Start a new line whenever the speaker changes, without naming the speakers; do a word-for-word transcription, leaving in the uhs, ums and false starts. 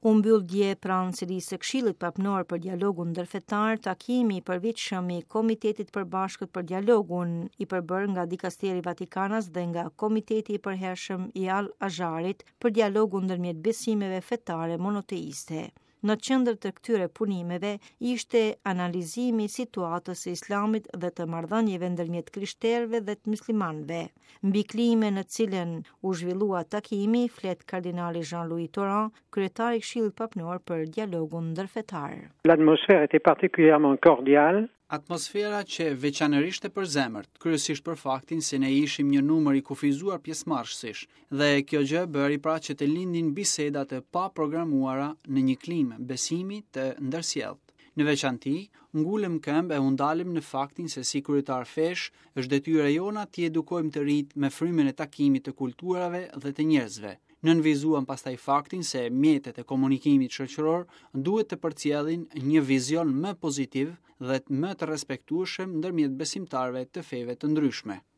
U mbyll dje pranë selisë së Këshillit Papnor për dialogun ndërfetar, takimi i përvitshëm i Komitetit Përbashkët për Dialogun i përbërë nga Dikasteri Vatikanas dhe nga Komiteti i Përhershëm i Al-Azharit për dialogun ndërmjet besimeve fetare monoteiste. Në qendër të këtyre punimeve ishte analizimi i situatës së Islamit dhe të marrëdhënieve ndërmjet krishterëve dhe të muslimanëve. Mbi klimën në cilën u zhvillua takimi, flet kardinali Jean-Louis Thoran, kryetari i Këshillit Papnor për dialogun ndërfetar.
L'atmosphère était particulièrement cordiale.
Atmosfera që veçanërisht e përzemërt, kryesisht për faktin se ne ishim një numër i kufizuar pjesëmarrësish, dhe kjo gjë bëri pra që të lindin biseda të paprogramuara në një klimë besimi të ndërsjellët. Në veçanti, ngulëm këmbë e u ndalim në faktin se si kryetar fesh është detyra jona t'i edukojmë të rinjt me frymën e takimit të kulturave dhe të njerëzve. Nënvizuam pastaj faktin se mjetet e komunikimit shoqëror duhet të përcjellin një vizion më pozitiv dhe më të respektueshëm ndërmjet besimtarëve të feve të ndryshme.